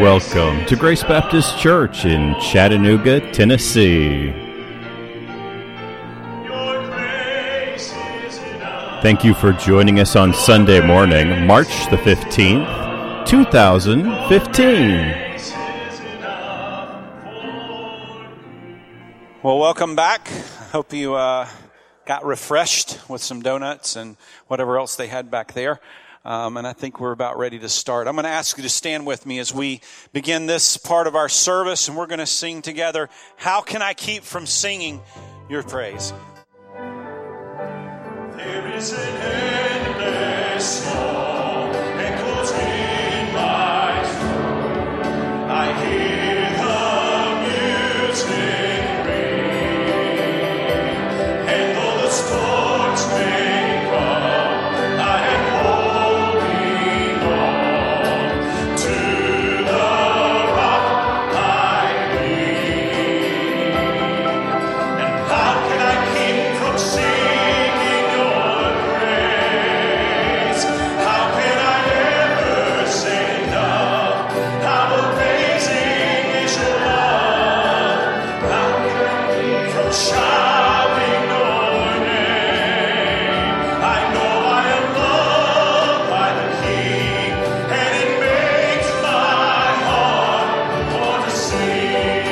Welcome to Grace Baptist Church in Chattanooga, Tennessee. Thank you for joining us on Sunday morning, March the 15th, 2015. Well, welcome back. I hope you got refreshed with some donuts and whatever else they had back there. And I think we're about ready to start. I'm going to ask you to stand with me as we begin this part of our service, and we're going to sing together, How Can I Keep From Singing Your Praise? There is an endless song echoes in my soul. I hear the music ring, and though the storms may come, I am holding on to the rock I lean. And how can I keep from singing your praise? How can I ever say enough? How amazing is your love? How can I keep from shouting your name? I know I am loved by the King, and it makes my heart want to sing.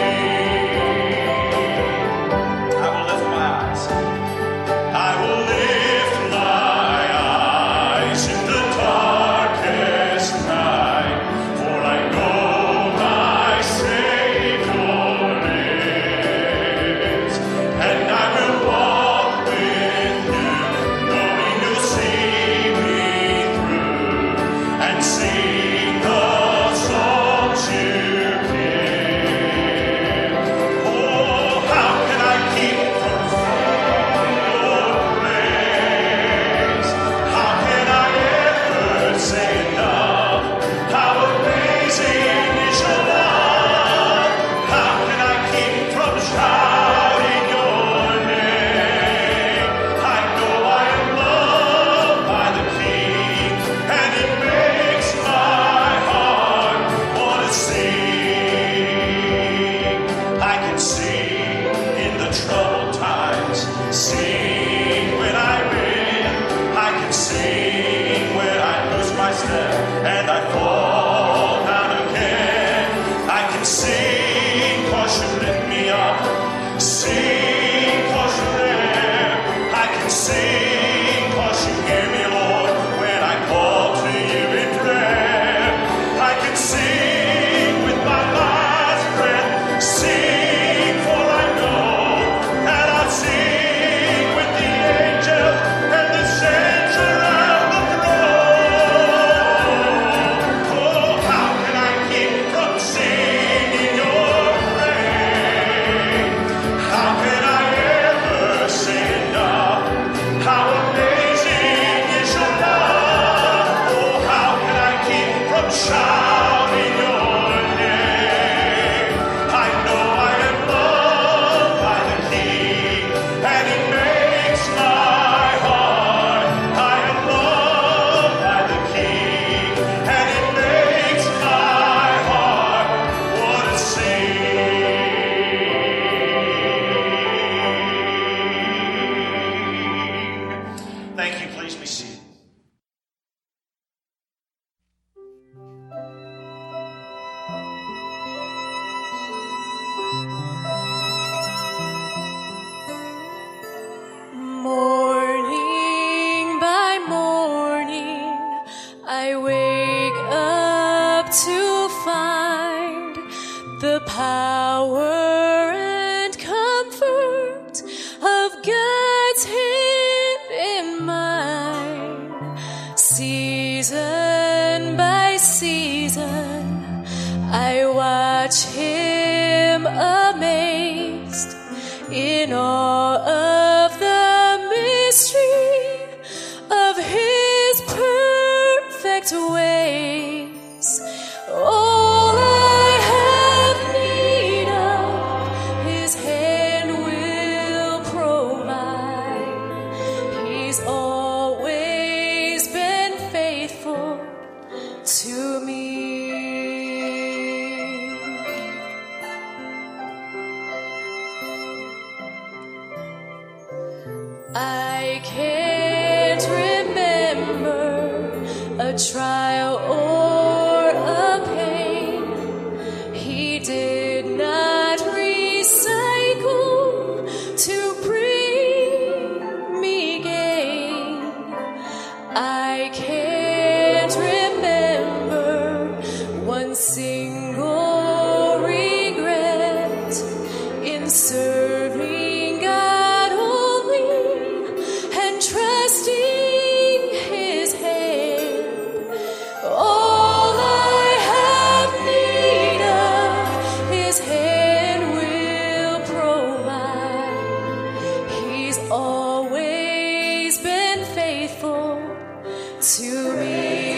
I will lift my eyes. I will lift my eyes in the darkest night, for I know my Savior lives, and I will walk with you, knowing you'll see me through, and sing the songs you give. Oh, how can I keep from singing your praise? How can I ever say enough? How amazing is your love? How can I keep from shouting your name? I know I am loved by the King, and it makes my heart want to sing. I can sing in the troubled times, sing when I win. I can sing when I lose my step and I fall down again. I can sing 'cause you lift me up, sing 'cause you're there. I can sing 'cause you hear me, Lord, when I call to you in prayer. I can sing with my last breath, sing for I know that I'll sing with the angels and the saints around the throne. Oh, how can I keep from singing your praise? How can I ever say enough? How amazing is your love? Oh, how can I keep from shouting your name? I know I am loved by the King, and it makes my heart. I am loved by the King, and it makes my heart want to sing. Thank you. Please be seated. Morning by morning, I wake up to find the power and comfort of God's hand in mine. Season by season, I watch Him amazed in awe of the mystery of His perfect ways. All I have need of, His hand will provide. He's always been faithful to me. I can't remember a trial or a pain He did not recycle to bring me gain. I can't remember one single regret in serving God only and trusting His hand. All I have need of His hand will provide. He's always been faithful to me.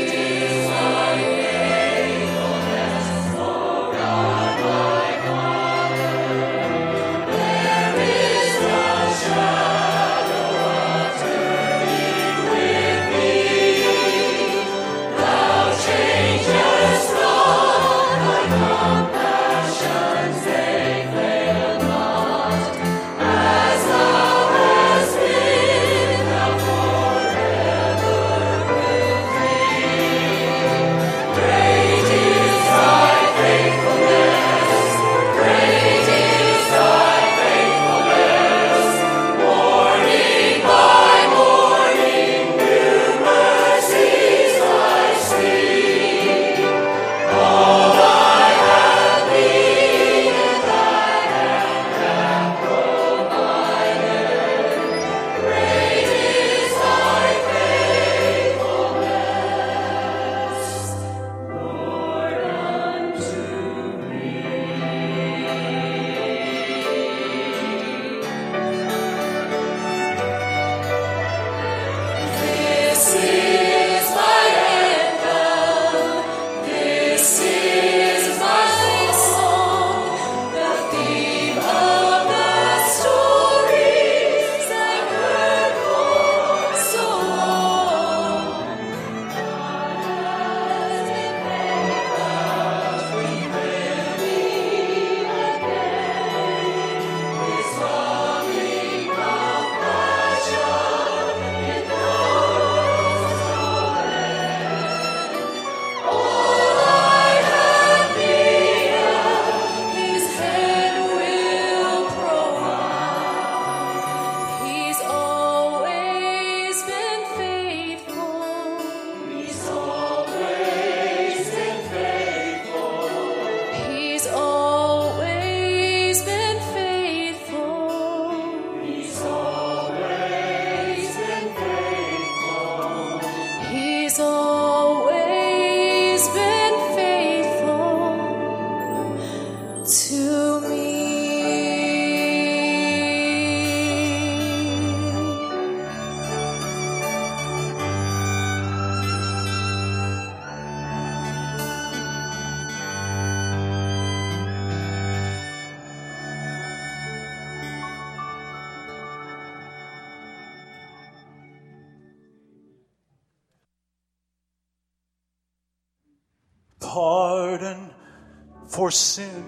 Pardon for sin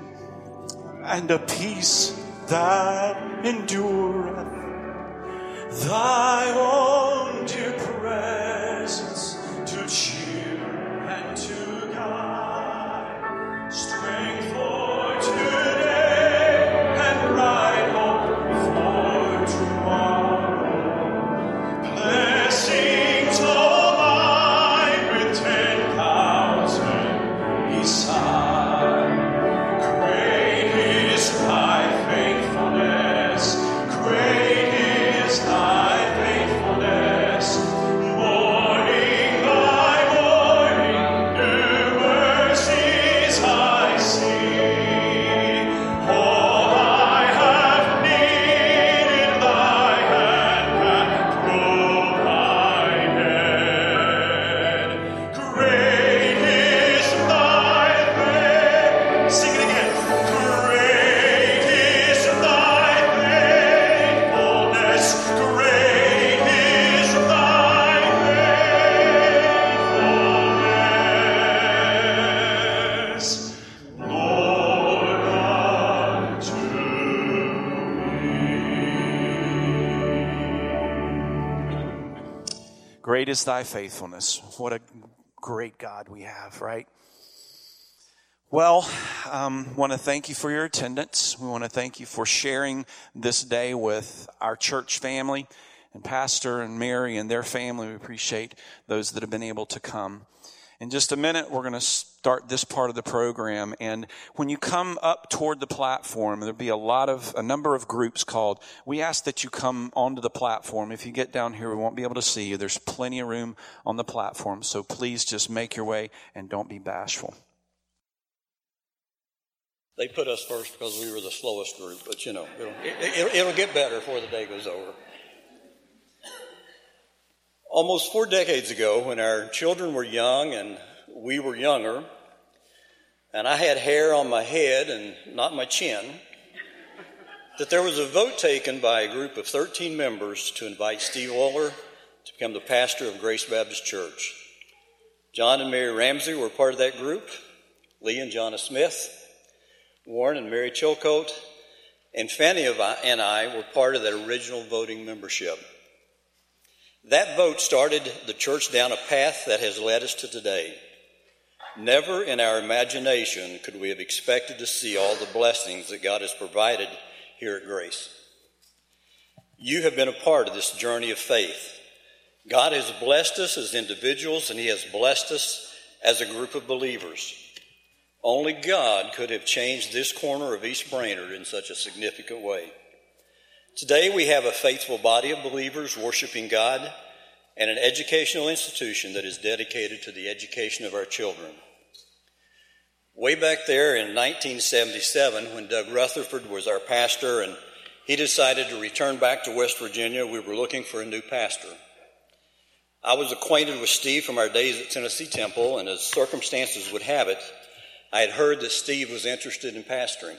and a peace that endureth. Thy own dear presence to cheer and to guide. Strength for today and bright hope for tomorrow. Blessings all mine with 10,000 beside. Great is thy faithfulness, great is thy faithfulness. Great is thy faithfulness. What a great God we have, right? Well, want to thank you for your attendance. We want to thank you for sharing this day with our church family and Pastor and Mary and their family. We appreciate those that have been able to come. In just a minute, we're going to start this part of the program. And when you come up toward the platform, there'll be a number of groups called. We ask that you come onto the platform. If you get down here, we won't be able to see you. There's plenty of room on the platform. So please just make your way and don't be bashful. They put us first because we were the slowest group, but it'll get better before the day goes over. Almost 4 decades ago, when our children were young and we were younger, and I had hair on my head and not my chin, that there was a vote taken by a group of 13 members to invite Steve Oler to become the pastor of Grace Baptist Church. John and Mary Ramsey were part of that group, Lee and Jonna Smith, Warren and Mary Chilcote, and Fanny and I were part of that original voting membership. That vote started the church down a path that has led us to today. Never in our imagination could we have expected to see all the blessings that God has provided here at Grace. You have been a part of this journey of faith. God has blessed us as individuals, and He has blessed us as a group of believers. Only God could have changed this corner of East Brainerd in such a significant way. Today we have a faithful body of believers worshiping God and an educational institution that is dedicated to the education of our children. Way back there in 1977, when Doug Rutherford was our pastor and he decided to return back to West Virginia, we were looking for a new pastor. I was acquainted with Steve from our days at Tennessee Temple, and as circumstances would have it, I had heard that Steve was interested in pastoring.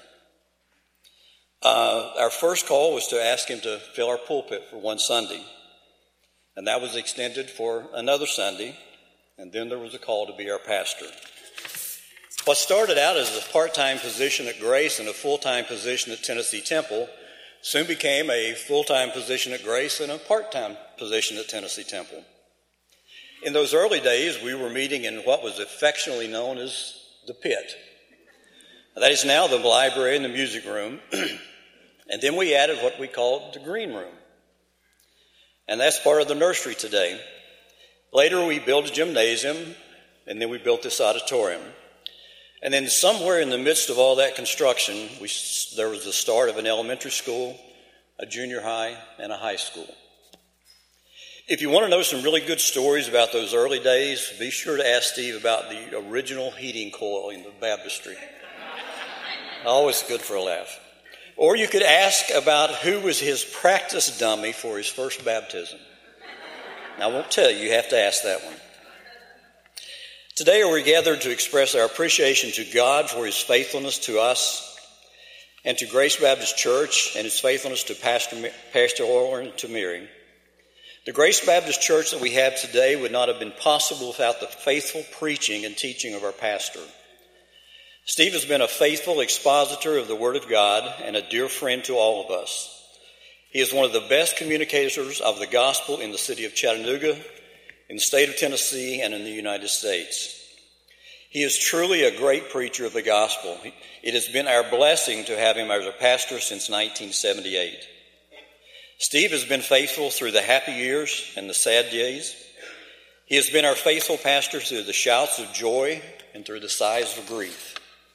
Our first call was to ask him to fill our pulpit for one Sunday, and that was extended for another Sunday, and then there was a call to be our pastor. What started out as a part-time position at Grace and a full-time position at Tennessee Temple soon became a full-time position at Grace and a part-time position at Tennessee Temple. In those early days, we were meeting in what was affectionately known as the pit. That is now the library and the music room. And then we added what we called the green room. And that's part of the nursery today. Later we built a gymnasium, and then we built this auditorium. And then somewhere in the midst of all that construction, there was the start of an elementary school, a junior high, and a high school. If you want to know some really good stories about those early days, be sure to ask Steve about the original heating coil in the baptistry. Always good for a laugh. Or you could ask about who was his practice dummy for his first baptism. I won't tell you, you have to ask that one. Today we're gathered to express our appreciation to God for His faithfulness to us and to Grace Baptist Church and His faithfulness to Pastor Oler and to Mary. The Grace Baptist Church that we have today would not have been possible without the faithful preaching and teaching of our pastor. Steve has been a faithful expositor of the Word of God and a dear friend to all of us. He is one of the best communicators of the gospel in the city of Chattanooga, in the state of Tennessee, and in the United States. He is truly a great preacher of the gospel. It has been our blessing to have him as a pastor since 1978. Steve has been faithful through the happy years and the sad days. He has been our faithful pastor through the shouts of joy and through the sighs of grief.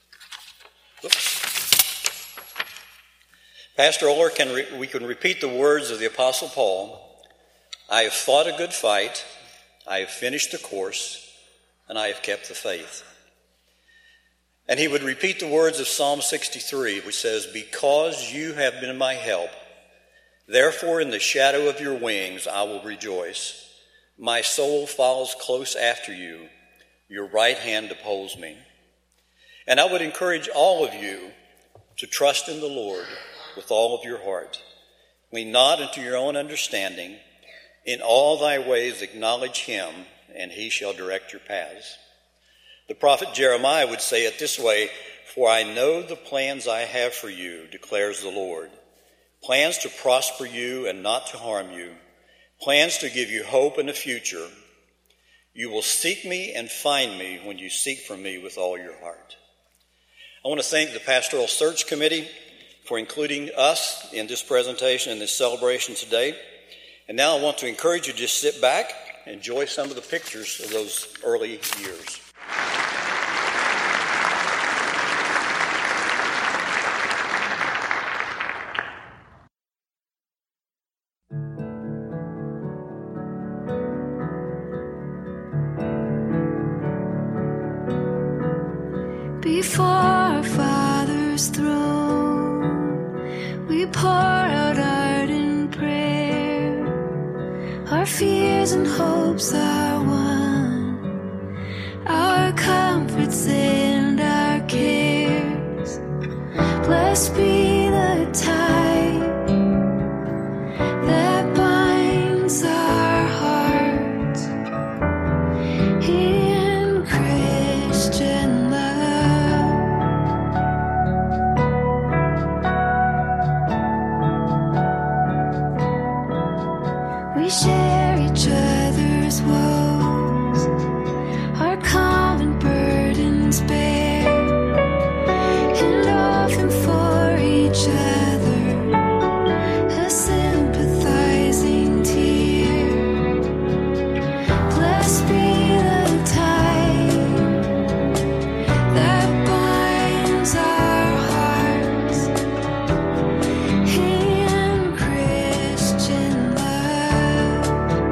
Pastor Oler, we can repeat the words of the Apostle Paul. I have fought a good fight, I have finished the course, and I have kept the faith. And he would repeat the words of Psalm 63, which says, because you have been my help, therefore in the shadow of your wings I will rejoice. My soul follows close after you, your right hand upholds me. And I would encourage all of you to trust in the Lord with all of your heart. Lean not unto your own understanding. In all thy ways acknowledge him, and he shall direct your paths. The prophet Jeremiah would say it this way, for I know the plans I have for you, declares the Lord. Plans to prosper you and not to harm you. plans to give you hope and a future. You will seek me and find me when you seek for me with all your heart. I want to thank the Pastoral Search Committee for including us in this presentation and this celebration today. And now I want to encourage you to just sit back and enjoy some of the pictures of those early years. Before our Father's throne, we pour out ardent prayer. Our fears and hopes are one, our comforts and our cares. Blessed be the tie that binds our hearts in Christian love. We share each other's woes, our common burdens bear, and often for each other a sympathizing tear. Blessed be the tie that binds our hearts in Christian love.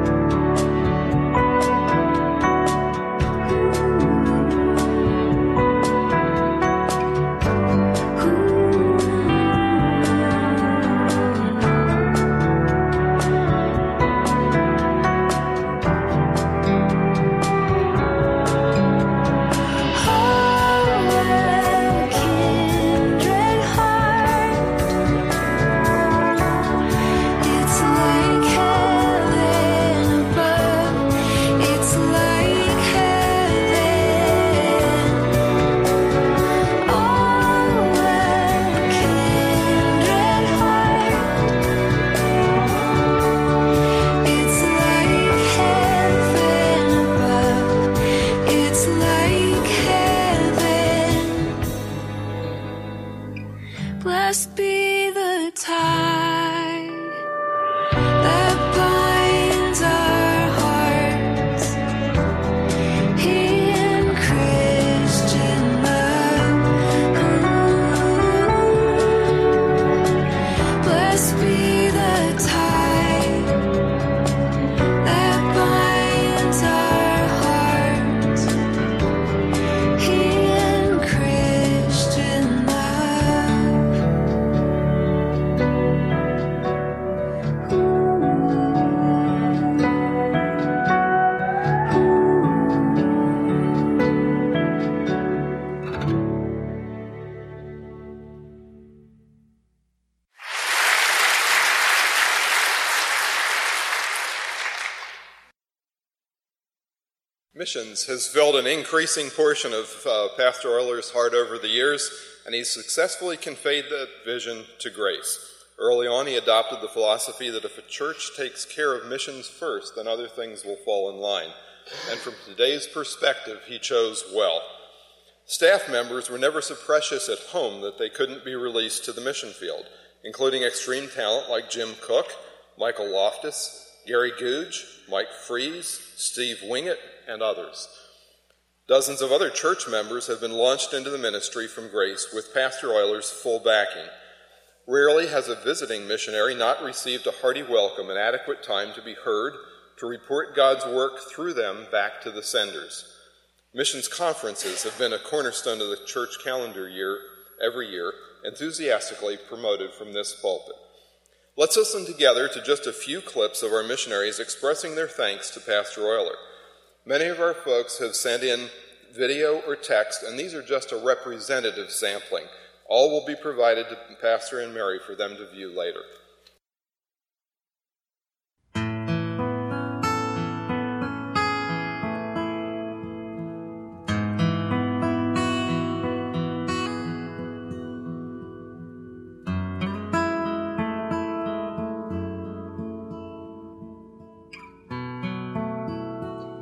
Kindred heart, it's like heaven above, it's like heaven. Oh, kindred heart, it's like heaven above, it's like heaven. Blessed be the tie that binds our hearts in Christian love. Blessed be the tie that binds our hearts in Christian love. Missions has filled an increasing portion of Pastor Euler's heart over the years, and he's successfully conveyed that vision to Grace. Early on, he adopted the philosophy that if a church takes care of missions first, then other things will fall in line. And from today's perspective, he chose well. Staff members were never so precious at home that they couldn't be released to the mission field, including extreme talent like Jim Cook, Michael Loftus, Gary Googe, Mike Fries, Steve Wingett, and others. Dozens of other church members have been launched into the ministry from Grace with Pastor Euler's full backing. Rarely has a visiting missionary not received a hearty welcome and adequate time to be heard, to report God's work through them back to the senders. Missions conferences have been a cornerstone of the church calendar every year, enthusiastically promoted from this pulpit. Let's listen together to just a few clips of our missionaries expressing their thanks to Pastor Euler. Many of our folks have sent in video or text, and these are just a representative sampling. All will be provided to Pastor and Mary for them to view later.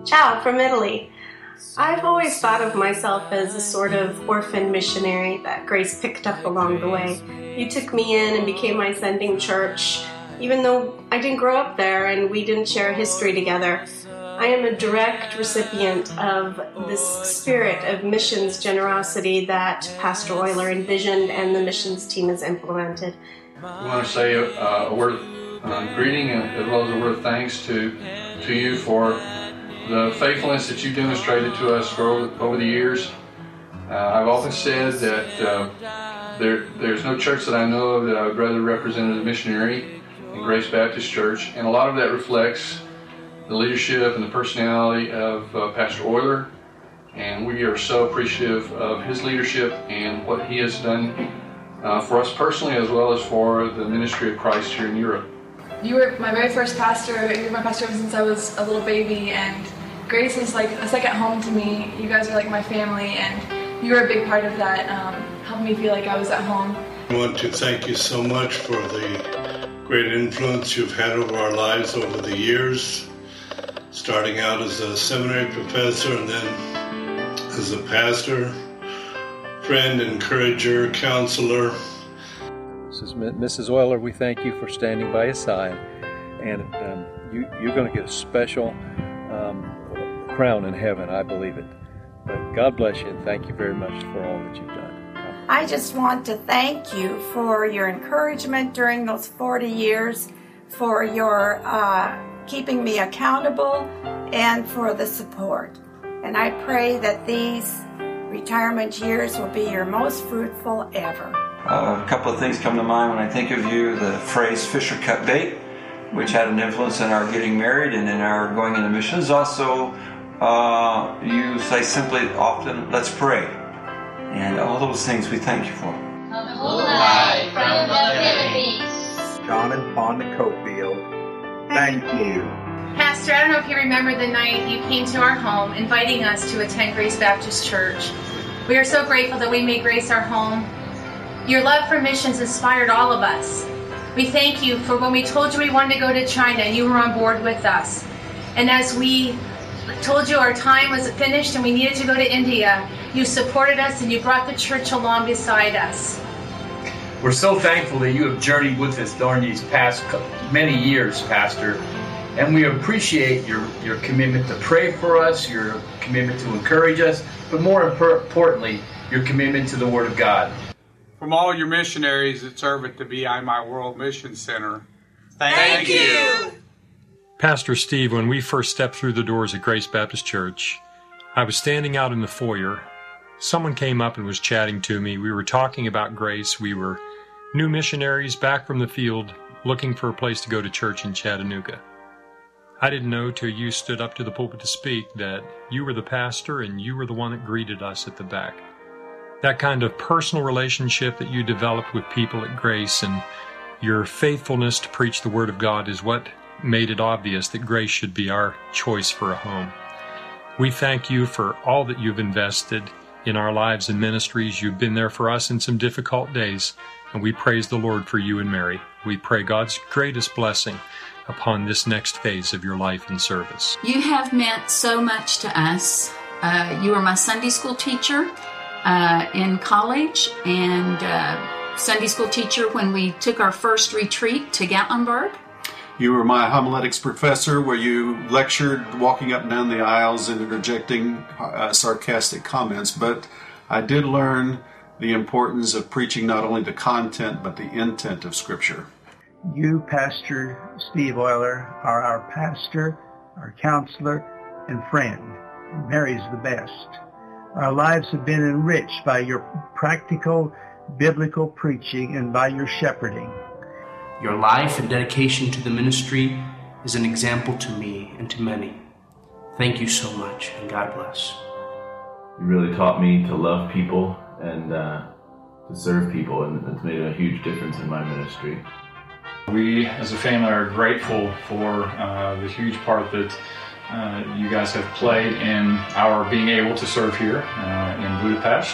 Ciao from Italy. I've always thought of myself as a sort of orphan missionary that Grace picked up along the way. You took me in and became my sending church, even though I didn't grow up there and we didn't share history together. I am a direct recipient of this spirit of missions generosity that Pastor Euler envisioned and the missions team has implemented. We want to say a word of greeting as well as a word of thanks to you for the faithfulness that you demonstrated to us over the years. I've often said that there's no church that I know of that I would rather represent as a missionary than Grace Baptist Church, and a lot of that reflects the leadership and the personality of Pastor Euler, and we are so appreciative of his leadership and what he has done for us personally as well as for the ministry of Christ here in Europe. You were my very first pastor. You were my pastor ever since I was a little baby, and Grace is like a second home to me. You guys are like my family, and you were a big part of that, helping me feel like I was at home. I want to thank you so much for the great influence you've had over our lives over the years, starting out as a seminary professor and then as a pastor, friend, encourager, counselor. Mrs. Euler, we thank you for standing by his side, and you're going to get a special crown in heaven, I believe it. But God bless you, and thank you very much for all that you've done. I just want to thank you for your encouragement during those 40 years, for your keeping me accountable, and for the support. And I pray that these retirement years will be your most fruitful ever. A couple of things come to mind when I think of you. The phrase "Fisher cut bait," which had an influence in our getting married and in our going into missions. Also, you say simply often, "Let's pray." And all those things we thank you for. Live from the Philippines. John and Fonda Cofield, thank you. Pastor, I don't know if you remember the night you came to our home inviting us to attend Grace Baptist Church. We are so grateful that we made Grace our home. Your love for missions inspired all of us. We thank you for when we told you we wanted to go to China, you were on board with us. And as we told you our time was finished and we needed to go to India, you supported us and you brought the church along beside us. We're so thankful that you have journeyed with us during these past many years, Pastor. And we appreciate your commitment to pray for us, your commitment to encourage us, but more importantly, your commitment to the Word of God. From all your missionaries that serve at the BIMI World Mission Center, thank you. Pastor Steve, when we first stepped through the doors at Grace Baptist Church, I was standing out in the foyer. Someone came up and was chatting to me. We were talking about Grace. We were new missionaries back from the field looking for a place to go to church in Chattanooga. I didn't know till you stood up to the pulpit to speak that you were the pastor and you were the one that greeted us at the back. That kind of personal relationship that you developed with people at Grace and your faithfulness to preach the Word of God is what made it obvious that Grace should be our choice for a home. We thank you for all that you've invested in our lives and ministries. You've been there for us in some difficult days, and we praise the Lord for you and Mary. We pray God's greatest blessing upon this next phase of your life and service. You have meant so much to us. You were my Sunday school teacher in college, and Sunday school teacher when we took our first retreat to Gatlinburg. You were my homiletics professor where you lectured walking up and down the aisles and interjecting sarcastic comments, but I did learn the importance of preaching not only the content but the intent of Scripture. You, Pastor Steve Euler, are our pastor, our counselor, and friend. Mary's the best. Our lives have been enriched by your practical, biblical preaching and by your shepherding. Your life and dedication to the ministry is an example to me and to many. Thank you so much, and God bless. You really taught me to love people and to serve people, and it's made a huge difference in my ministry. We, as a family, are grateful for the huge part that you guys have played in our being able to serve here in Budapest.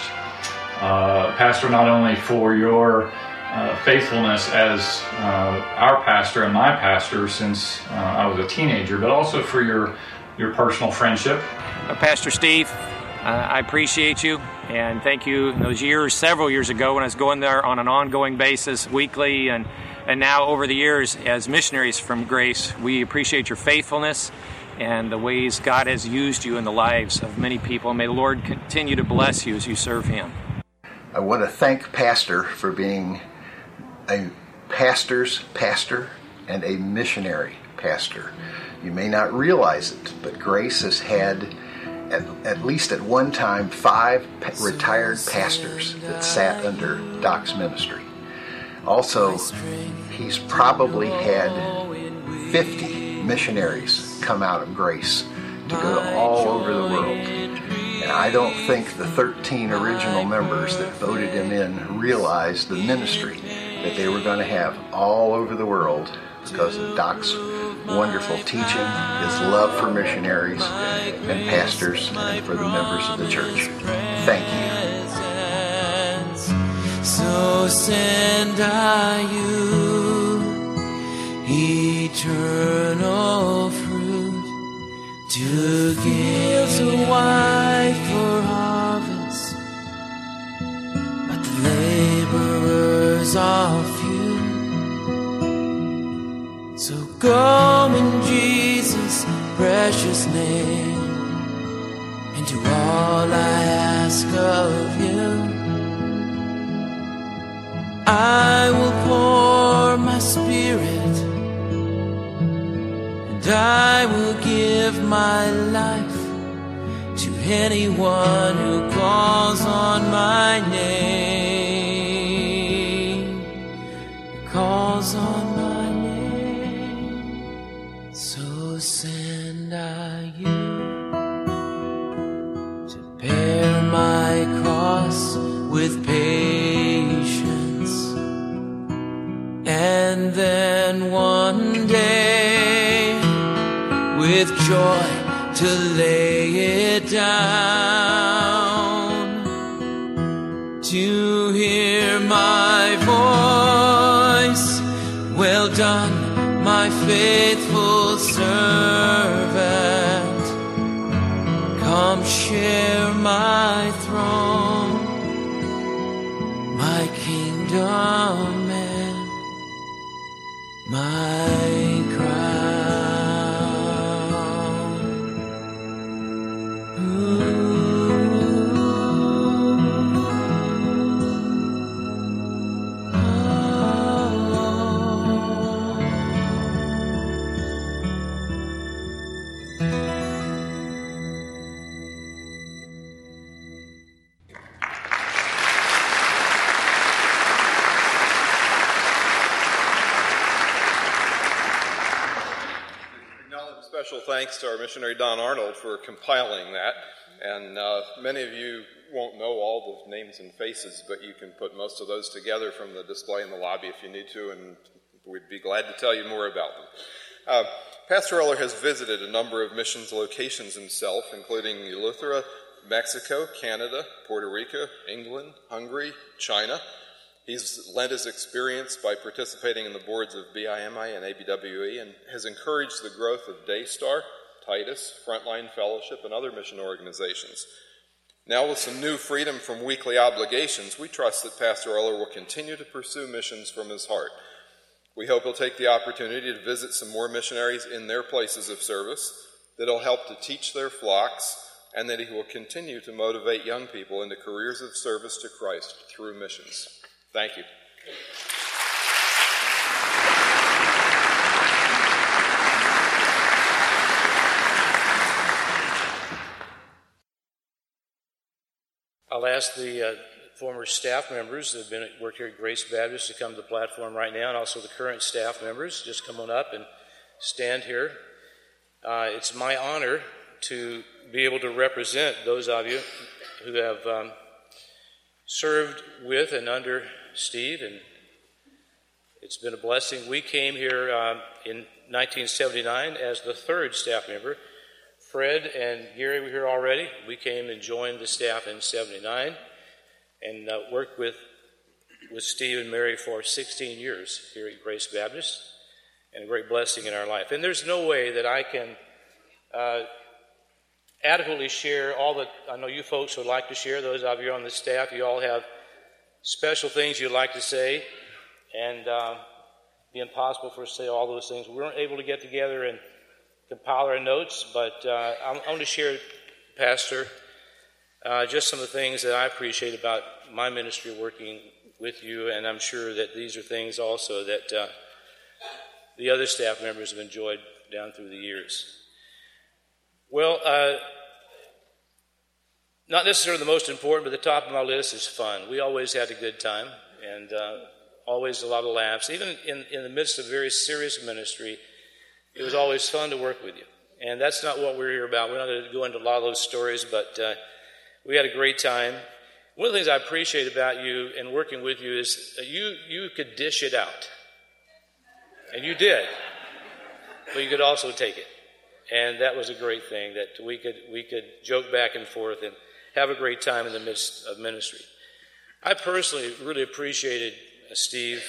Pastor, not only for your faithfulness as our pastor and my pastor since I was a teenager, but also for your your personal friendship. Pastor Steve, I appreciate you, and thank you. In those years, several years ago, when I was going there on an ongoing basis, weekly, and now over the years as missionaries from Grace, we appreciate your faithfulness and the ways God has used you in the lives of many people. May the Lord continue to bless you as you serve Him. I want to thank Pastor for being a pastor's pastor and a missionary pastor. You may not realize it, but Grace has had, at least at one time, 5 retired pastors that sat under Doc's ministry. Also, he's probably had 50 missionaries come out of Grace to go to all over the world. And I don't think the 13 original members that voted him in realized the ministry that they were going to have all over the world because of Doc's wonderful teaching, his love for missionaries and pastors, and for the members of the church. Thank you. So send I you eternal fruit to give to wife for harvest, but the laborers are few. So go in Jesus' precious name, and do all I ask of you. I will pour my spirit, and I will give my life to anyone who calls on my name, who calls on my name. So send I you to bear my cross with patience, and then one day with joy to lay it down, to hear my voice, well done, my faithful servant, come share my throne, my kingdom and my crown. Special thanks to our missionary Don Arnold for compiling that, and many of you won't know all the names and faces, but you can put most of those together from the display in the lobby if you need to, and we'd be glad to tell you more about them. Pastor Eller has visited a number of missions locations himself, including Eleuthera, Mexico, Canada, Puerto Rico, England, Hungary, China. He's lent his experience by participating in the boards of BIMI and ABWE, and has encouraged the growth of Daystar, Titus, Frontline Fellowship, and other mission organizations. Now, with some new freedom from weekly obligations, we trust that Pastor Eller will continue to pursue missions from his heart. We hope he'll take the opportunity to visit some more missionaries in their places of service, that he'll help to teach their flocks, and that he will continue to motivate young people into careers of service to Christ through missions. Thank you. I'll ask the former staff members that have worked here at Grace Baptist to come to the platform right now, and also the current staff members. Just come on up and stand here. It's my honor to be able to represent those of you who have served with and under Steve, and it's been a blessing. We came here in 1979 as the third staff member. Fred and Gary were here already. We came and joined the staff in 79 and worked with Steve and Mary for 16 years here at Grace Baptist, and a great blessing in our life. And there's no way that I can adequately share all that I know you folks would like to share. Those of you on the staff, you all have special things you'd like to say, and it'd be impossible for us to say all those things. We weren't able to get together and compile our notes, but I'm going to share, Pastor, just some of the things that I appreciate about my ministry working with you, and I'm sure that these are things also that the other staff members have enjoyed down through the years. Well, not necessarily the most important, but the top of my list is fun. We always had a good time, and always a lot of laughs. Even in the midst of very serious ministry, it was always fun to work with you. And that's not what we're here about. We're not going to go into a lot of those stories, but we had a great time. One of the things I appreciate about you and working with you is that you could dish it out. And you did. But you could also take it. And that was a great thing, that we could joke back and forth and have a great time in the midst of ministry. I personally really appreciated, Steve,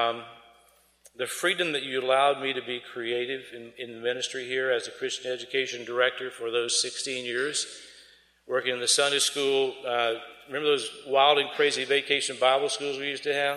the freedom that you allowed me to be creative in the ministry here as a Christian education director for those 16 years, working in the Sunday school. Remember those wild and crazy vacation Bible schools we used to have?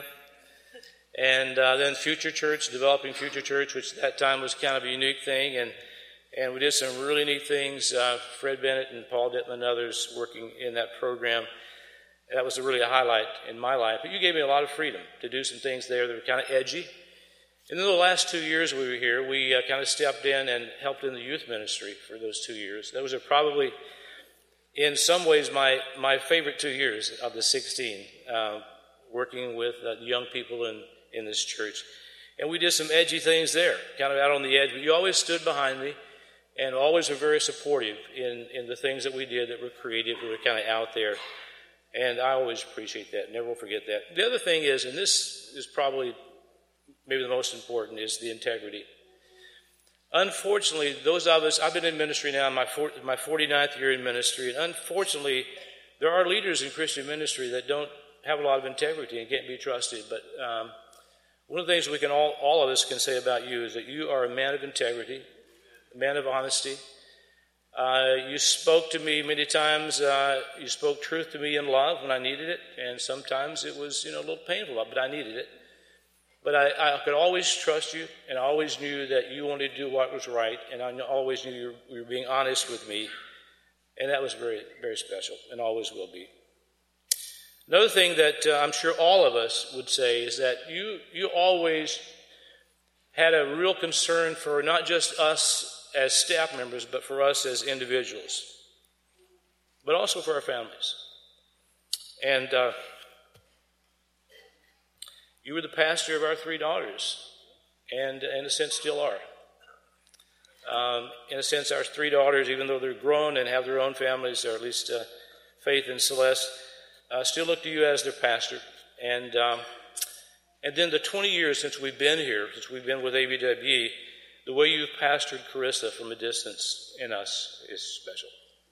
And then Future Church, developing Future Church, which at that time was kind of a unique thing. And we did some really neat things, Fred Bennett and Paul Dittman and others working in that program. That was really a highlight in my life. But you gave me a lot of freedom to do some things there that were kind of edgy. And then the last 2 years we were here, we kind of stepped in and helped in the youth ministry for those 2 years. Those are probably, in some ways, my favorite 2 years of the 16, working with young people in this church. And we did some edgy things there, kind of out on the edge. But you always stood behind me and always were very supportive in the things that we did that were creative, that were kind of out there. And I always appreciate that. Never will forget that. The other thing is, and this is probably maybe the most important, is the integrity. Unfortunately, those of us, I've been in ministry now, my 49th year in ministry, and unfortunately, there are leaders in Christian ministry that don't have a lot of integrity and can't be trusted. But one of the things we can all of us can say about you is that you are a man of integrity, a man of honesty. You spoke to me many times. You spoke truth to me in love when I needed it, and sometimes it was a little painful, but I needed it. But I could always trust you, and I always knew that you wanted to do what was right, and I always knew you were being honest with me, and that was very, very special, and always will be. Another thing that I'm sure all of us would say is that you always had a real concern for not just us as staff members, but for us as individuals, but also for our families. And you were the pastor of our 3 daughters, and in a sense still are. In a sense, our 3 daughters, even though they're grown and have their own families, or at least Faith and Celeste, still look to you as their pastor. And then the 20 years since we've been here, since we've been with ABWE, the way you've pastored Carissa from a distance in us is special.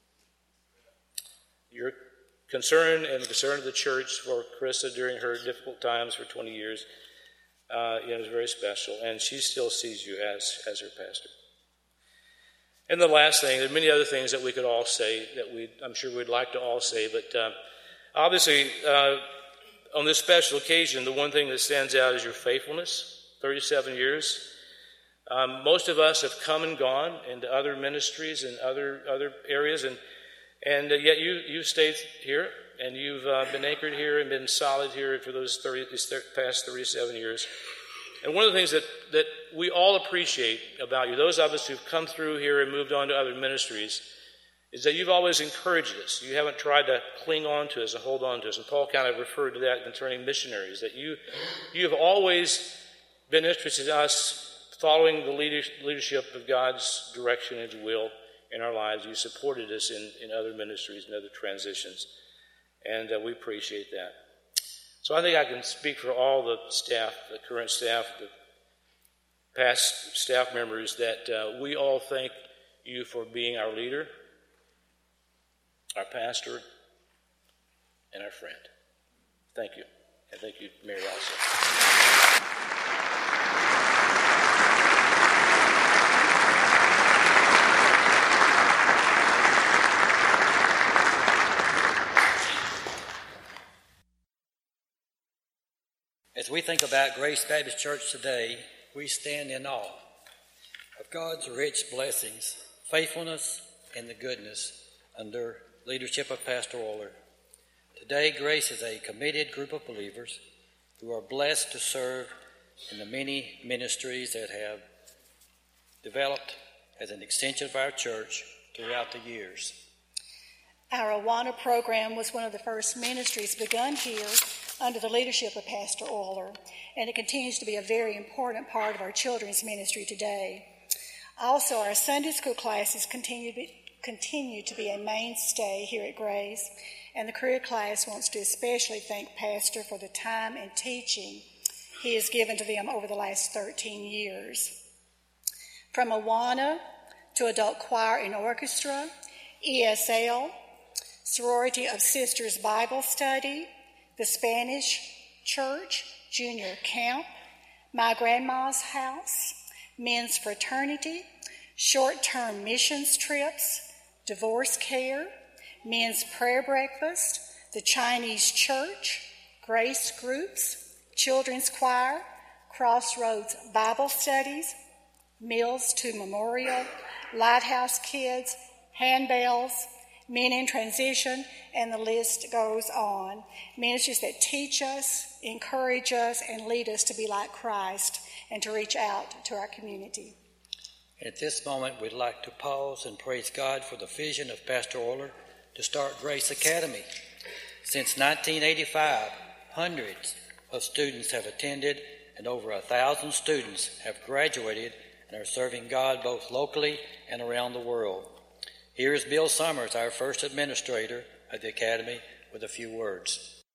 Your concern and the concern of the church for Carissa during her difficult times for 20 years is very special, and she still sees you as her pastor. And the last thing, there are many other things that we could all say that I'm sure we'd like to all say, but obviously on this special occasion, the one thing that stands out is your faithfulness. 37 years. Most of us have come and gone into other ministries and other areas, and yet you've stayed here, and you've been anchored here and been solid here for these past 37 years. And one of the things that we all appreciate about you, those of us who've come through here and moved on to other ministries, is that you've always encouraged us. You haven't tried to cling on to us and hold on to us. And Paul kind of referred to that concerning missionaries, that you have always been interested in us following the leadership of God's direction and His will in our lives. You supported us in other ministries and other transitions, and we appreciate that. So I think I can speak for all the staff, the current staff, the past staff members, that we all thank you for being our leader, our pastor, and our friend. Thank you. And thank you, Mary, also. we think about Grace Baptist Church today, we stand in awe of God's rich blessings, faithfulness, and the goodness under leadership of Pastor Oiler. Today, Grace is a committed group of believers who are blessed to serve in the many ministries that have developed as an extension of our church throughout the years. Our Awana program was one of the first ministries begun here under the leadership of Pastor Oiler, and it continues to be a very important part of our children's ministry today. Also, our Sunday school classes continue to be a mainstay here at Grace, and the career class wants to especially thank Pastor for the time and teaching he has given to them over the last 13 years. From Awana to adult choir and orchestra, ESL, Sorority of Sisters Bible Study, the Spanish Church, Junior Camp, My Grandma's House, Men's Fraternity, Short-Term Missions Trips, Divorce Care, Men's Prayer Breakfast, the Chinese Church, Grace Groups, Children's Choir, Crossroads Bible Studies, Meals to Memorial, Lighthouse Kids, Handbells, Men in Transition, and the list goes on. Ministries that teach us, encourage us, and lead us to be like Christ and to reach out to our community. At this moment, we'd like to pause and praise God for the vision of Pastor Oiler to start Grace Academy. Since 1985, hundreds of students have attended, and over 1,000 students have graduated and are serving God both locally and around the world. Here is Bill Summers, our first administrator of the Academy, with a few words.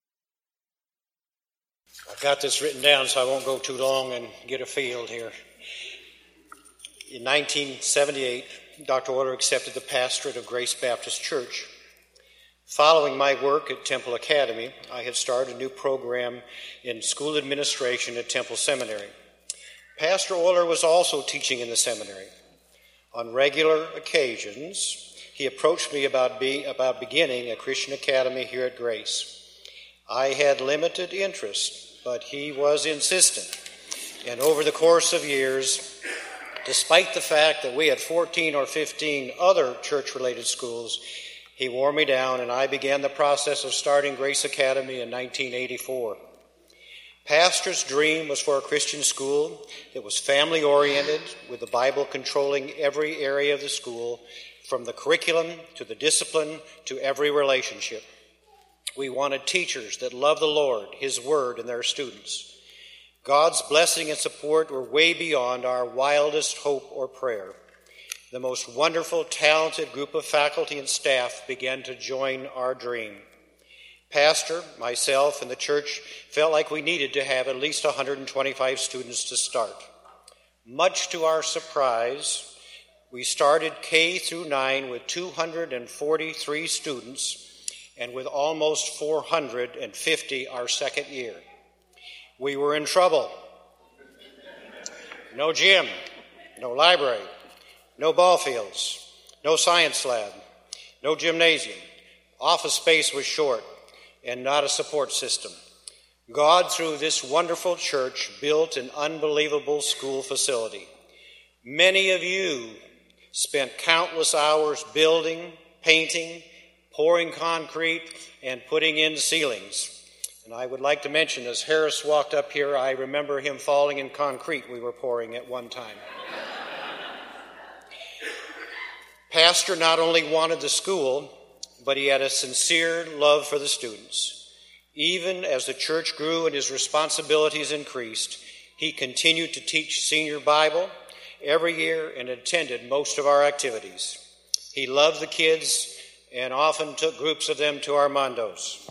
I've got this written down so I won't go too long and get afield here. In 1978, Dr. Oiler accepted the pastorate of Grace Baptist Church. Following my work at Temple Academy, I had started a new program in school administration at Temple Seminary. Pastor Oiler was also teaching in the seminary. On regular occasions, he approached me about beginning a Christian academy here at Grace. I had limited interest, but he was insistent. And over the course of years, despite the fact that we had 14 or 15 other church-related schools, he wore me down, and I began the process of starting Grace Academy in 1984. Pastor's dream was for a Christian school that was family-oriented, with the Bible controlling every area of the school, from the curriculum to the discipline to every relationship. We wanted teachers that loved the Lord, His Word, and their students. God's blessing and support were way beyond our wildest hope or prayer. The most wonderful, talented group of faculty and staff began to join our dream. Pastor, myself, and the church felt like we needed to have at least 125 students to start. Much to our surprise, we started K through 9 with 243 students and with almost 450 our second year. We were in trouble. No gym, no library, no ball fields, no science lab, no gymnasium. Office space was short, and not a support system. God, through this wonderful church, built an unbelievable school facility. Many of you spent countless hours building, painting, pouring concrete, and putting in ceilings. And I would like to mention, as Harris walked up here, I remember him falling in concrete we were pouring at one time. Pastor not only wanted the school, but he had a sincere love for the students. Even as the church grew and his responsibilities increased, he continued to teach senior Bible every year and attended most of our activities. He loved the kids and often took groups of them to Armando's.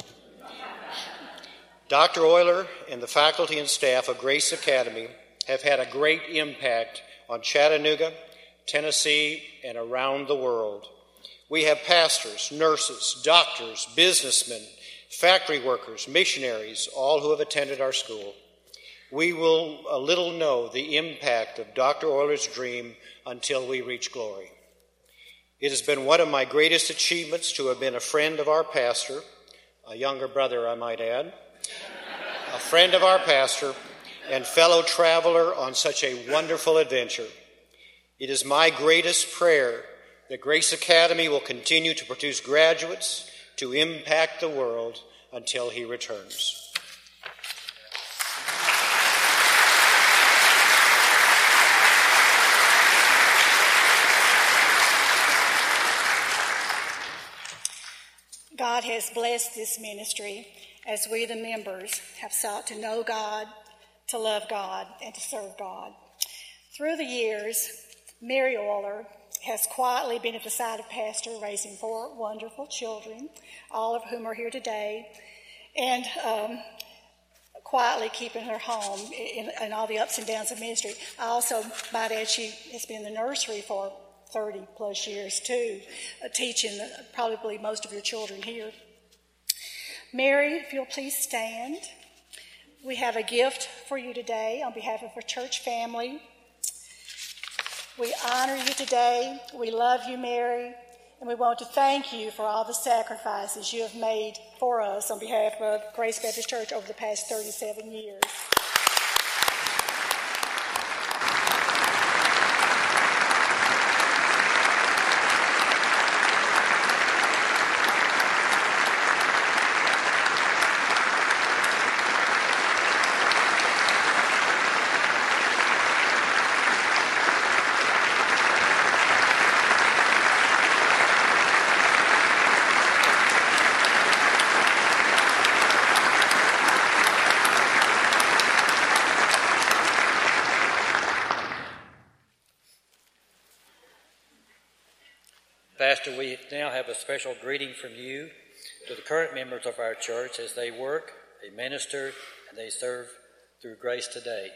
Dr. Oiler and the faculty and staff of Grace Academy have had a great impact on Chattanooga, Tennessee, and around the world. We have pastors, nurses, doctors, businessmen, factory workers, missionaries, all who have attended our school. We will a little know the impact of Dr. Oiler's dream until we reach glory. It has been one of my greatest achievements to have been a friend of our pastor, a younger brother, I might add. a friend of our pastor, and fellow traveler on such a wonderful adventure. It is my greatest prayer that Grace Academy will continue to produce graduates to impact the world until he returns. God has blessed this ministry as we, the members, have sought to know God, to love God, and to serve God. Through the years, Mary Euler has quietly been at the side of Pastor, raising 4 wonderful children, all of whom are here today, and quietly keeping her home in all the ups and downs of ministry. I also might add she has been in the nursery for 30 plus years too, teaching probably most of your children here. Mary, if you'll please stand. We have a gift for you today on behalf of our church family. We honor you today. We love you, Mary, and we want to thank you for all the sacrifices you have made for us on behalf of Grace Baptist Church over the past 37 years. Pastor, we now have a special greeting from you to the current members of our church as they work, they minister, and they serve through Grace today.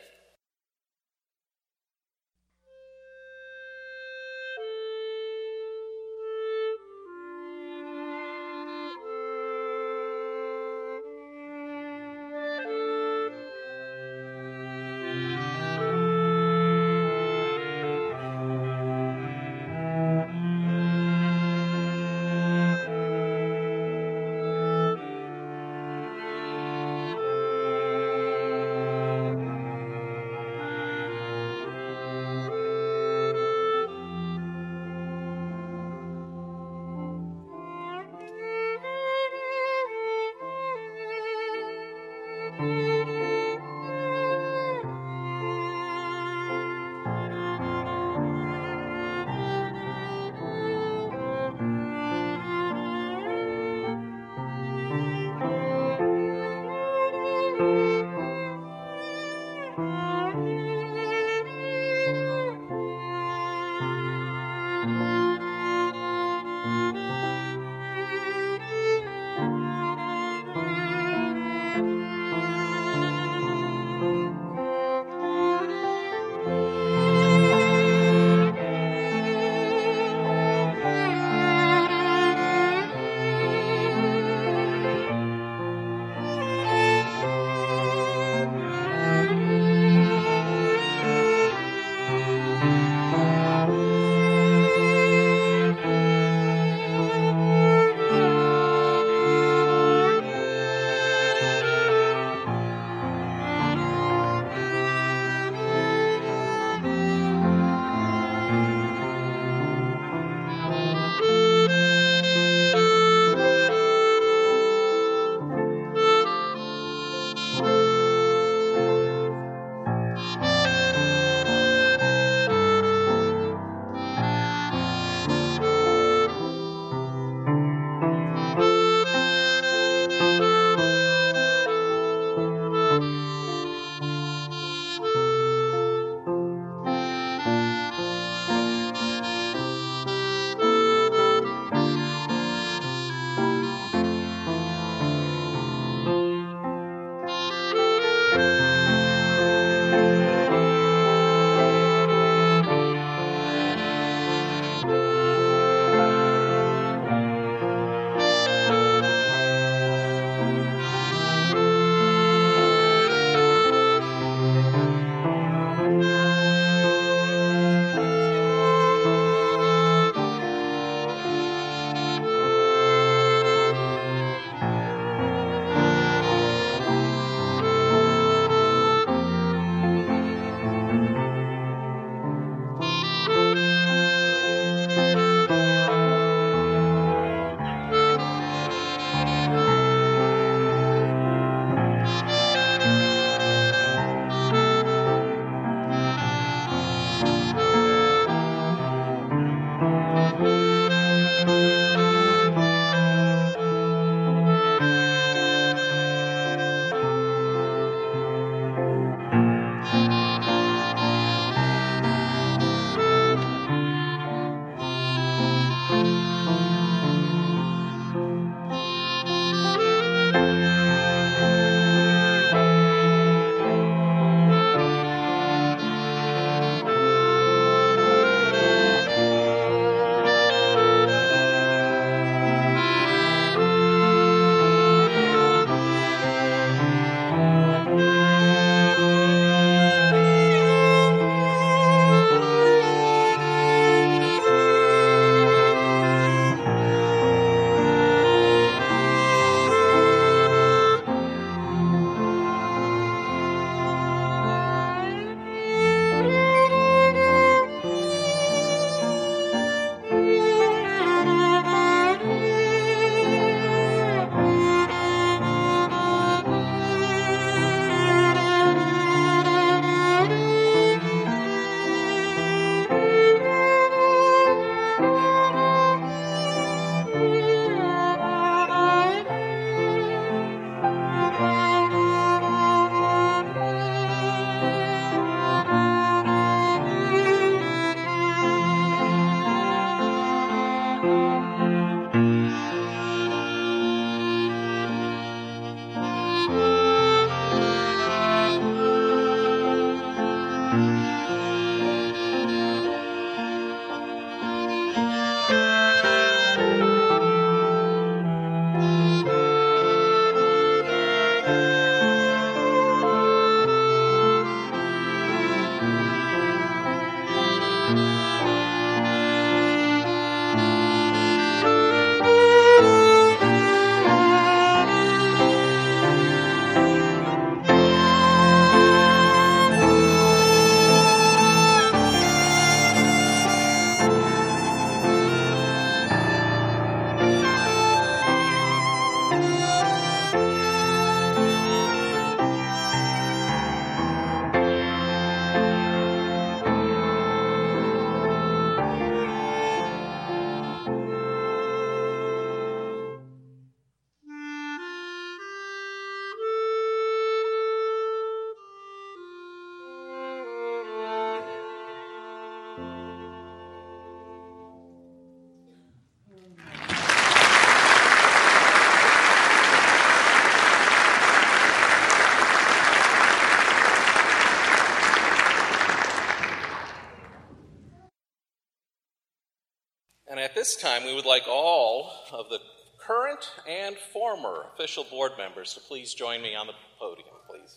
And at this time, we would like all of the current and former official board members to please join me on the podium, please.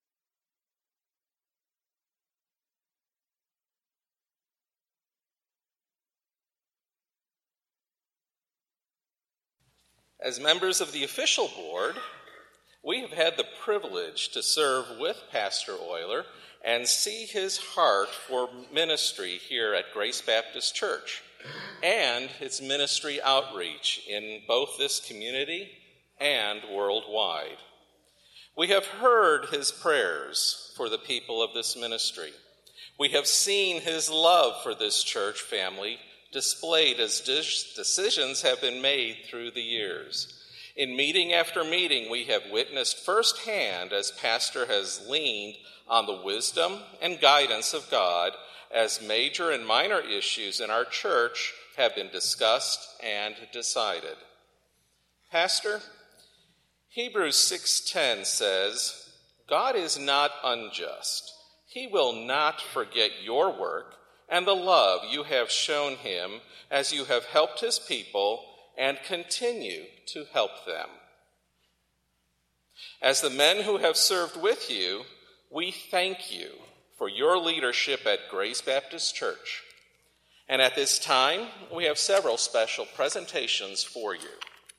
As members of the official board, we have had the privilege to serve with Pastor Euler and see his heart for ministry here at Grace Baptist Church and its ministry outreach in both this community and worldwide. We have heard his prayers for the people of this ministry. We have seen his love for this church family displayed as decisions have been made through the years. In meeting after meeting, we have witnessed firsthand as Pastor has leaned on the wisdom and guidance of God as major and minor issues in our church have been discussed and decided. Pastor, Hebrews 6:10 says, God is not unjust. He will not forget your work and the love you have shown him as you have helped his people and continue to help them. As the men who have served with you, we thank you for your leadership at Grace Baptist Church. And at this time, we have several special presentations for you.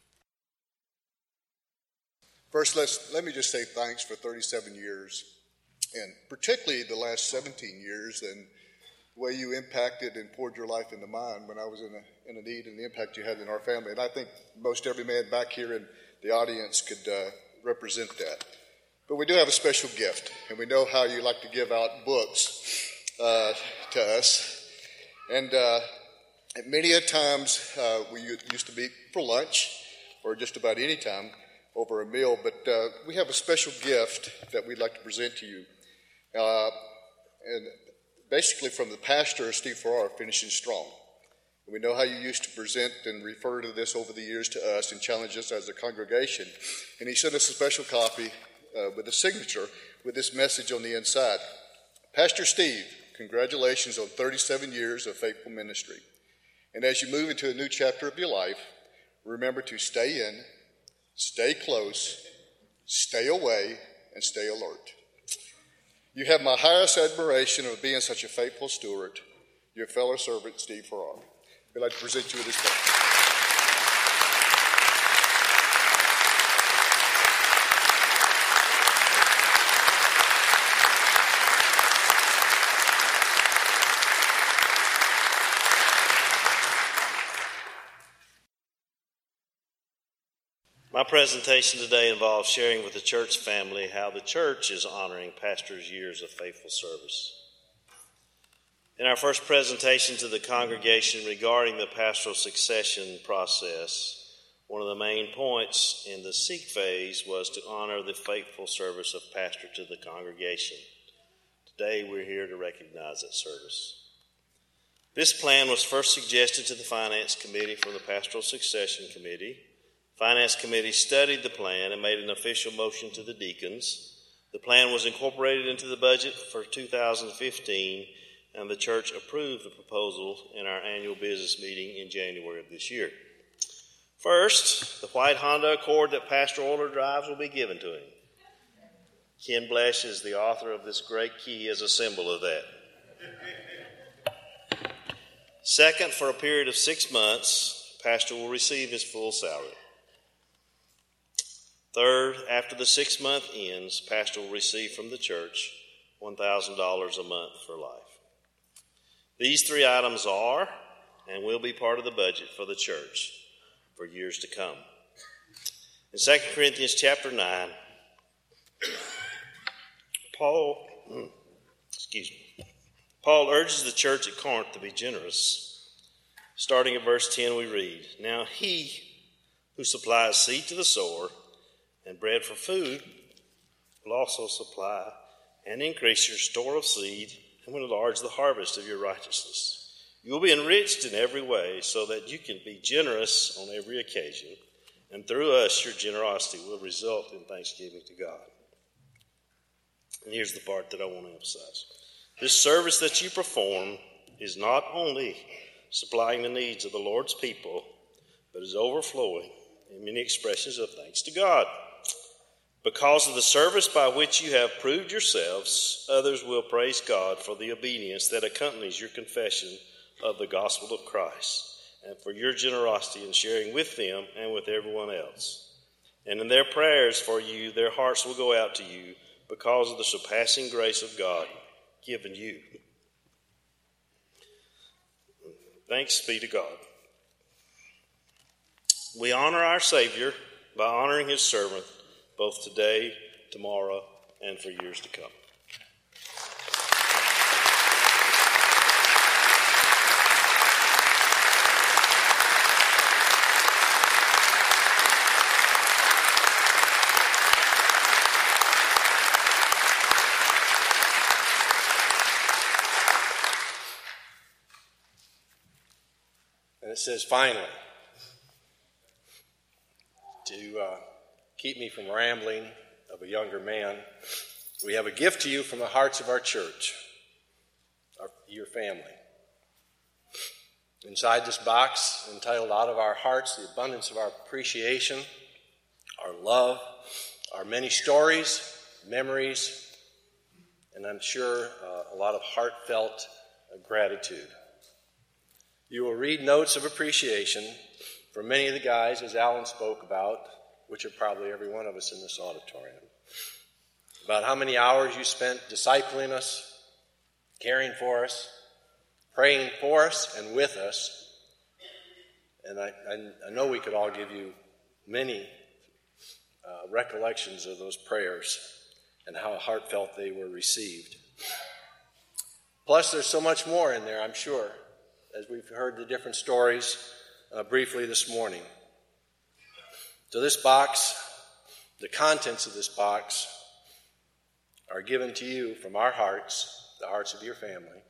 First, let me just say thanks for 37 years, and particularly the last 17 years, and the way you impacted and poured your life into mine when I was in a need, and the impact you had in our family. And I think most every man back here in the audience could represent that. But we do have a special gift, and we know how you like to give out books to us. And many a times we used to meet for lunch or just about any time over a meal. But we have a special gift that we'd like to present to you. And basically from the pastor, Steve Farrar, Finishing Strong. We know how you used to present and refer to this over the years to us and challenge us as a congregation. And he sent us a special copy with a signature with this message on the inside. Pastor Steve, congratulations on 37 years of faithful ministry. And as you move into a new chapter of your life, remember to stay in, stay close, stay away, and stay alert. You have my highest admiration of being such a faithful steward, your fellow servant, Steve Farrar. We'd like to present you with this book. My presentation today involves sharing with the church family how the church is honoring pastors' years of faithful service. In our first presentation to the congregation regarding the pastoral succession process, one of the main points in the seek phase was to honor the faithful service of pastor to the congregation. Today we're here to recognize that service. This plan was first suggested to the Finance Committee from the Pastoral Succession Committee. Finance Committee studied the plan and made an official motion to the deacons. The plan was incorporated into the budget for 2015, and the church approved the proposal in our annual business meeting in January of this year. First, the white Honda Accord that Pastor Euler drives will be given to him. Ken Blesh is the author of this great key as a symbol of that. Second, for a period of 6 months, Pastor will receive his full salary. Third, after the 6-month ends, Pastor will receive from the church $1,000 a month for life. These 3 items are and will be part of the budget for the church for years to come. In 2 Corinthians chapter 9, Paul urges the church at Corinth to be generous. Starting at verse 10, we read, "Now he who supplies seed to the sower and bread for food will also supply and increase your store of seed and will enlarge the harvest of your righteousness. You will be enriched in every way so that you can be generous on every occasion, and through us your generosity will result in thanksgiving to God." And here's the part that I want to emphasize. This service that you perform is not only supplying the needs of the Lord's people, but is overflowing in many expressions of thanks to God. Because of the service by which you have proved yourselves, others will praise God for the obedience that accompanies your confession of the gospel of Christ, and for your generosity in sharing with them and with everyone else. And in their prayers for you, their hearts will go out to you because of the surpassing grace of God given you. Thanks be to God. We honor our Savior by honoring his servant both today, tomorrow, and for years to come. It says, finally, to keep me from rambling of a younger man, we have a gift to you from the hearts of our church, your family. Inside this box, entitled Out of Our Hearts, the abundance of our appreciation, our love, our many stories, memories, and I'm sure a lot of heartfelt gratitude. You will read notes of appreciation from many of the guys, as Alan spoke about, which are probably every one of us in this auditorium, about how many hours you spent discipling us, caring for us, praying for us and with us. And I know we could all give you many recollections of those prayers and how heartfelt they were received. Plus, there's so much more in there, I'm sure, as we've heard the different stories briefly this morning. So this box, the contents of this box, are given to you from our hearts, the hearts of your family,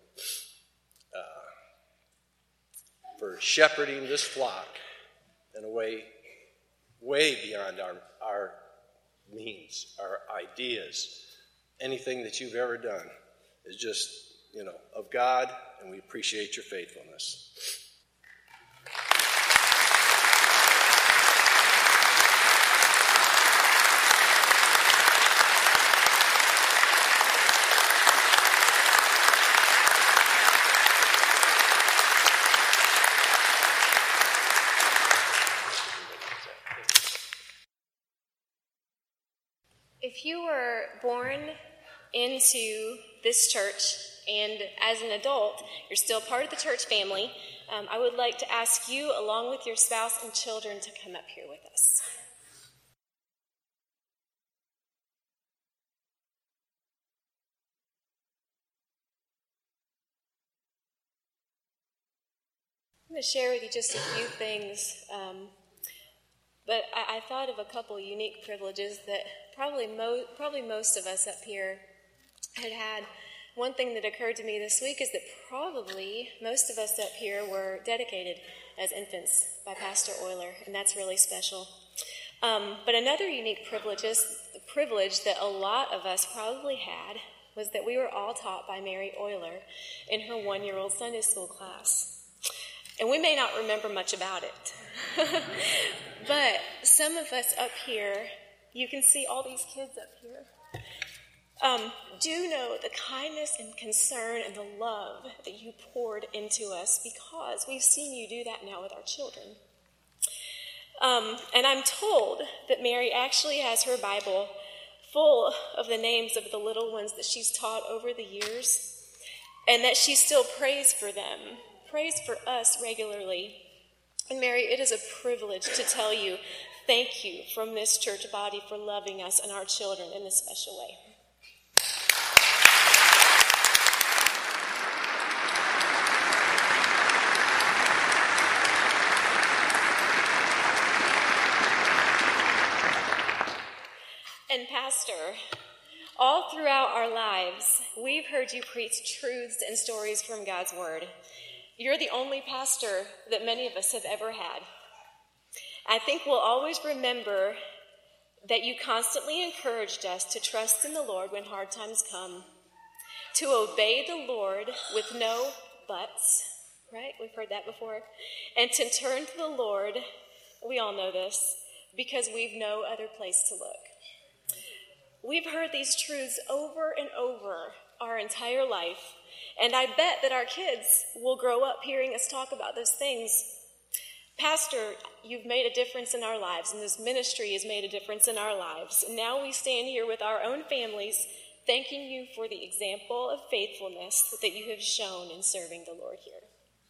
for shepherding this flock in a way way beyond our means, our ideas. Anything that you've ever done is just, of God, and we appreciate your faithfulness. If you were born into this church and as an adult you're still part of the church family, I would like to ask you, along with your spouse and children, to come up here with us. I'm going to share with you just a few things, but I thought of a couple unique privileges that probably most of us up here had. One thing that occurred to me this week is that probably most of us up here were dedicated as infants by Pastor Euler, and that's really special. But another unique privilege that a lot of us probably had was that we were all taught by Mary Euler in her 1-year-old Sunday school class. And we may not remember much about it, but some of us up here, you can see all these kids up here, do know the kindness and concern and the love that you poured into us, because we've seen you do that now with our children. And I'm told that Mary actually has her Bible full of the names of the little ones that she's taught over the years, and that she still prays for them, prays for us regularly. And Mary, it is a privilege to tell you thank you from this church body for loving us and our children in this special way. And Pastor, all throughout our lives, we've heard you preach truths and stories from God's Word. You're the only pastor that many of us have ever had. I think we'll always remember that you constantly encouraged us to trust in the Lord when hard times come, to obey the Lord with no buts right? We've heard that before. And to turn to the Lord, we all know this, because we've no other place to look. We've heard these truths over and over our entire life, and I bet that our kids will grow up hearing us talk about those things. Pastor, you've made a difference in our lives, and this ministry has made a difference in our lives. And now we stand here with our own families, thanking you for the example of faithfulness that you have shown in serving the Lord here.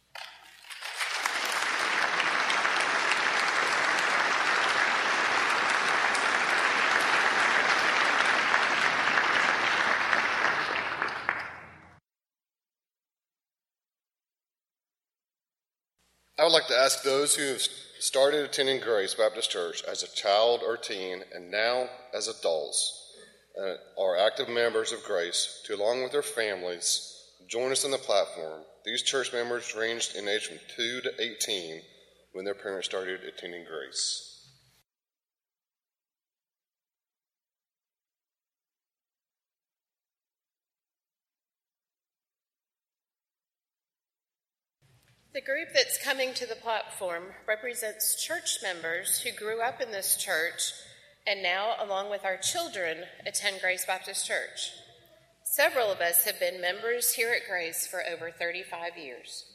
I would like to ask those who have started attending Grace Baptist Church as a child or teen and now as adults are active members of Grace to, along with their families, join us on the platform. These church members ranged in age from 2 to 18 when their parents started attending Grace. The group that's coming to the platform represents church members who grew up in this church and now, along with our children, attend Grace Baptist Church. Several of us have been members here at Grace for over 35 years.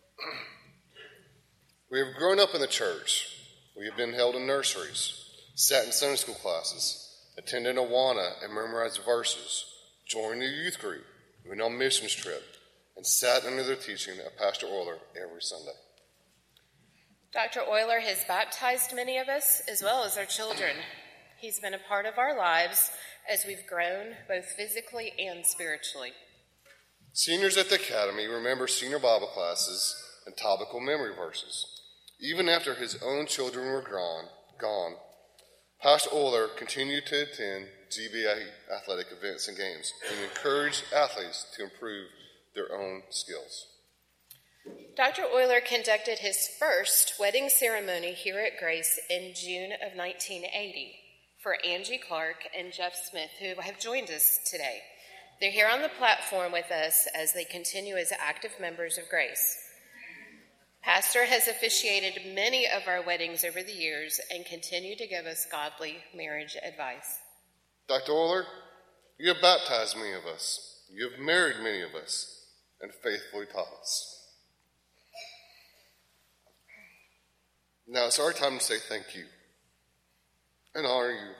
We have grown up in the church. We have been held in nurseries, sat in Sunday school classes, attended Awana and memorized verses, joined the youth group, went on missions trip, and sat under the teaching of Pastor Euler every Sunday. Dr. Euler has baptized many of us as well as our children. He's been a part of our lives as we've grown both physically and spiritually. Seniors at the Academy remember senior Bible classes and topical memory verses. Even after his own children were gone, Pastor Euler continued to attend GBA athletic events and games and encouraged athletes to improve their own skills. Dr. Euler conducted his first wedding ceremony here at Grace in June of 1980 for Angie Clark and Jeff Smith, who have joined us today. They're here on the platform with us as they continue as active members of Grace. Pastor has officiated many of our weddings over the years and continue to give us godly marriage advice. Dr. Euler, you have baptized many of us. You have married many of us and faithfully taught us. Now it's our time to say thank you and honor you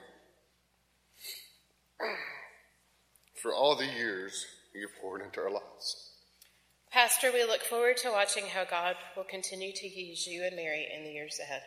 for all the years you poured into our lives. Pastor, we look forward to watching how God will continue to use you and Mary in the years ahead.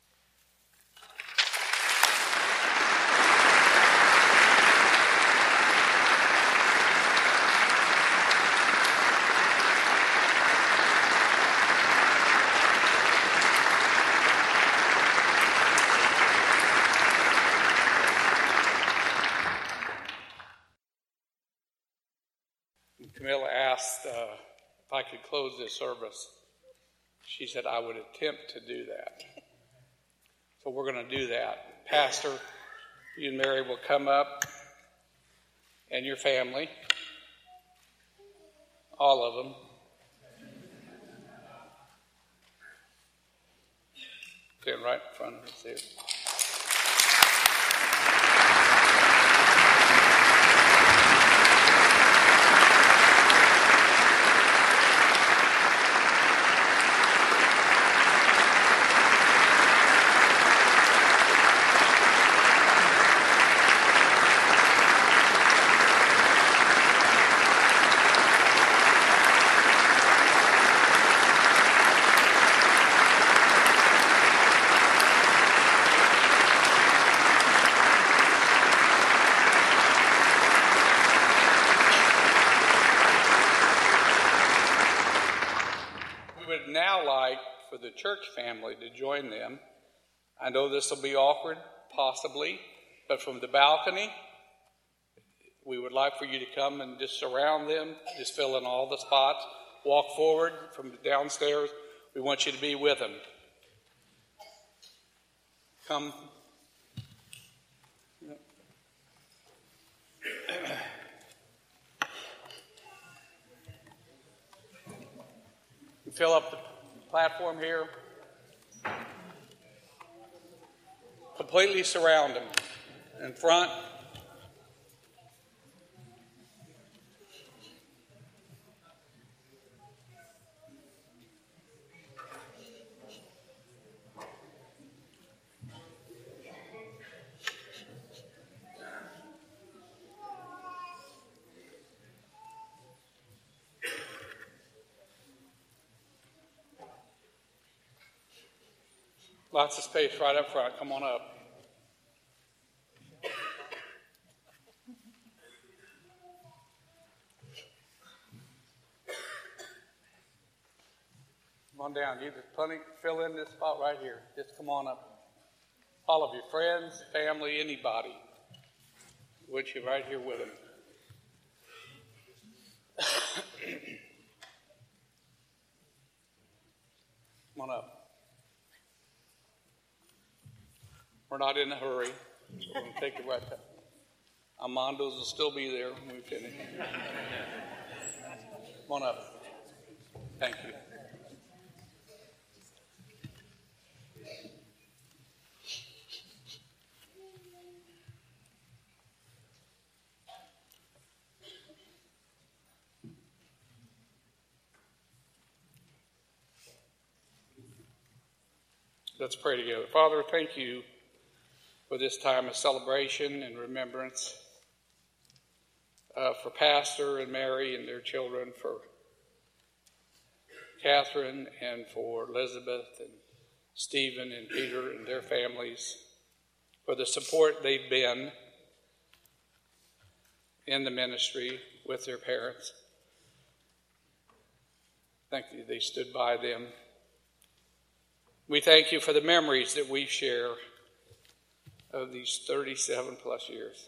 Camilla asked if I could close this service. She said I would attempt to do that. So we're going to do that. Pastor, you and Mary will come up, and your family, all of them. Stand right in front of us here. The church family to join them. I know this will be awkward, possibly, but from the balcony, we would like for you to come and just surround them, just fill in all the spots, walk forward from the downstairs. We want you to be with them. Come. fill up the platform here. Completely surround them. In front. Lots of space right up front. Come on up. Come on down. You just plenty fill in this spot right here. Just come on up. All of your friends, family, anybody. With you right here with them. Come on up. We're not in a hurry. We're going to take it right back. Armando's will still be there when we finish. Come on up. Thank you. Let's pray together. Father, thank you for this time of celebration and remembrance, for Pastor and Mary and their children, for Catherine and for Elizabeth and Stephen and Peter and their families, for the support they've been in the ministry with their parents. Thank you they stood by them. We thank you for the memories that we share of these 37 plus years.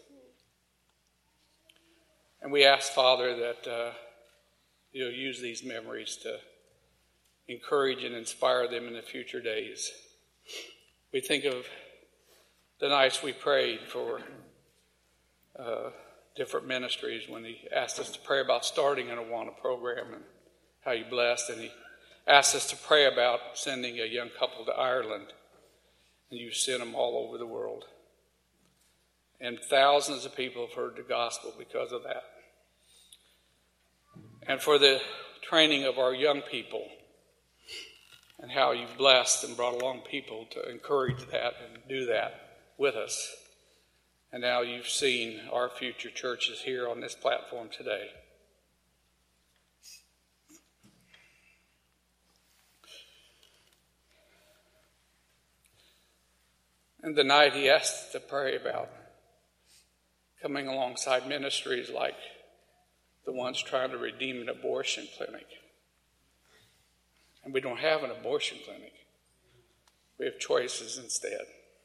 And we ask, Father, that you'll use these memories to encourage and inspire them in the future days. We think of the nights we prayed for different ministries when he asked us to pray about starting an Awana program and how you blessed, and he asked us to pray about sending a young couple to Ireland, and you sent them all over the world. And thousands of people have heard the gospel because of that. And for the training of our young people and how you've blessed and brought along people to encourage that and do that with us. And now you've seen our future churches here on this platform today. And the night he asked to pray about coming alongside ministries like the ones trying to redeem an abortion clinic. And we don't have an abortion clinic. We have choices instead.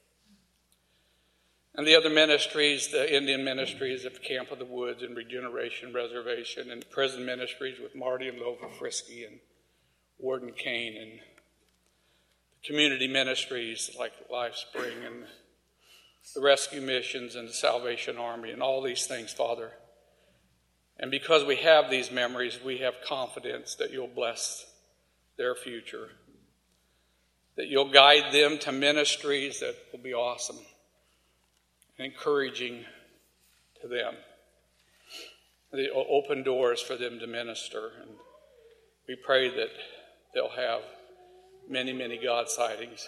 And the other ministries, the Indian ministries of Camp of the Woods and Regeneration Reservation, and prison ministries with Marty and Lova Frisky and Warden Kane, and community ministries like Life Spring and the rescue missions and the Salvation Army and all these things, Father. And because we have these memories, we have confidence that you'll bless their future, that you'll guide them to ministries that will be awesome and encouraging to them. That you'll open doors for them to minister. And we pray that they'll have many, many God sightings.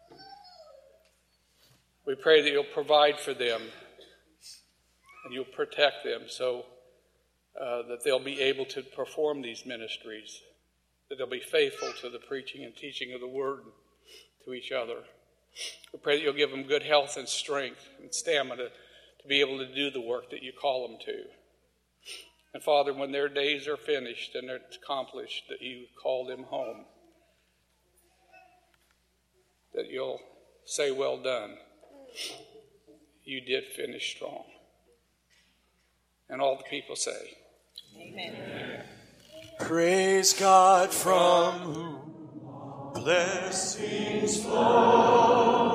We pray that you'll provide for them and you'll protect them so that they'll be able to perform these ministries, that they'll be faithful to the preaching and teaching of the word to each other. We pray that you'll give them good health and strength and stamina to be able to do the work that you call them to. And Father, when their days are finished and they're accomplished, that you call them home, that you'll say, well done. You did finish strong. And all the people say, Amen. Amen. Praise God from whom blessings flow.